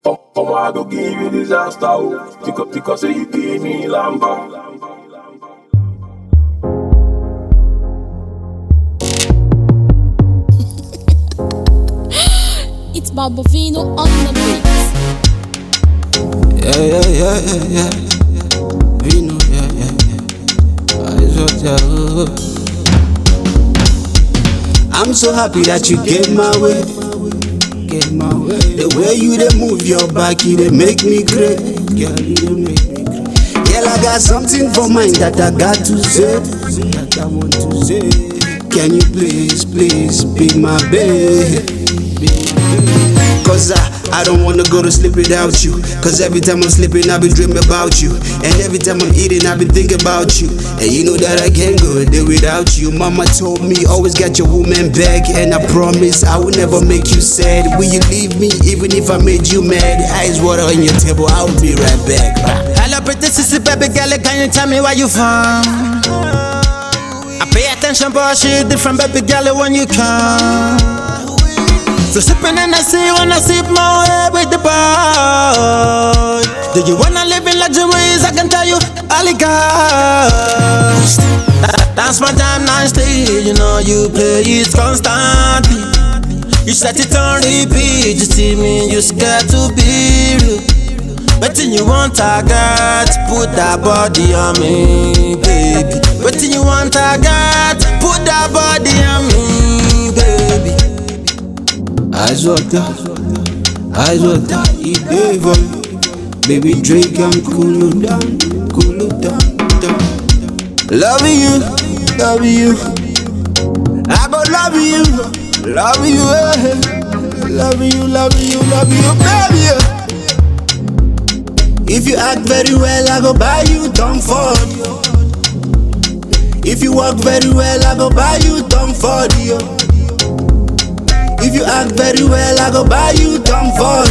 Oh, I go give you disaster. Tick up, say you give me lamba. It's Barbavino on the beat. Yeah. Vino, yeah. I'm so happy that you came my way. The way you dey move your back, you dey make me great. Girl, you dey make me great. Girl, I got something for mine that I got to say. That I want to say. Can you please be my babe? Cause I don't wanna go to sleep without you. Cause every time I'm sleeping I be dreaming about you. And every time I'm eating I be thinking about you. And you know that I can't go a day without you. Mama told me always get your woman back. And I promise I will never make you sad. Will you leave me even if I made you mad? Ice water on your table, I'll be right back. Hello pretty sissy baby girl, can you tell me where you from? I pay attention but she different baby girl when you come. So sipping and I see when I sip my way with the boy. Do you wanna live in luxuries? I can tell you all it costs. That's my time nicely. You know you play it constantly. You set it on repeat. You see me, you scared to be real. Wetin you want I got, put that body on me, baby. Wetin you want I got, put that body on me, baby. Eyes water, eat over. Baby drink and cool it down. Loving you, I go love you, baby. If you act very well, I go buy you Tom Ford. If you walk very well, I go buy you Tom Ford. If you act very well, I go buy you Tom Ford.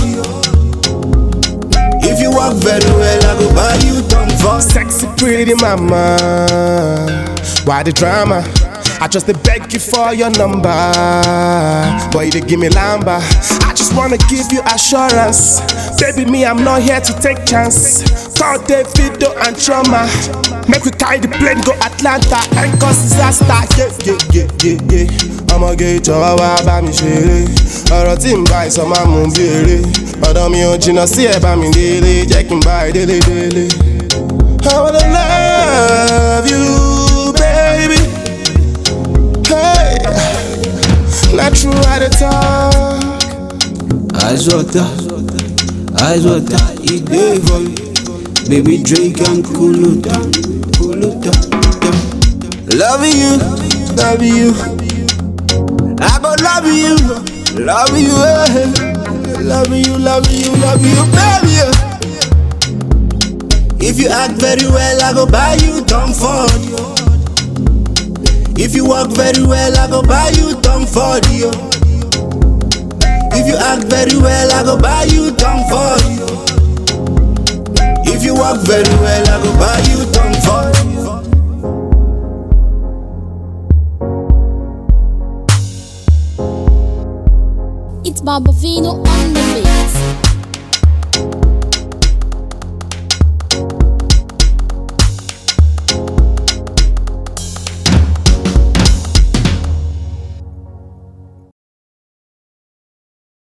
If you walk very well, I go buy you Tom Ford. Sexy pretty mama, why the drama? I just beg you for your number, boy you give me lamba. I just wanna give you assurance, baby me I'm not here to take chance. Call Davido and Trauma, make we carry the plane go Atlanta and cause disaster. Yeah. I'ma get your wa bá mi ṣeré. Ọ̀rọ̀ tí ń bá ìsọ máa mú bí eré. Ọ̀dọ̀ mi ò jìnnà sí ẹ̀ bá mi délé. Jẹ́ kí n bá ẹ délé. I wanna love you, baby. Hey, not true at the talk. Eyes water, eat over. Baby drink and cool it down. Loving you. I go love you, baby. If you act very well, I go buy you Tom Ford. If you walk very well, I go buy you Tom Ford. If you act very well, I go buy you Tom Ford. If you walk very well, I go buy you Tom Ford. It's Barbavino on the beat.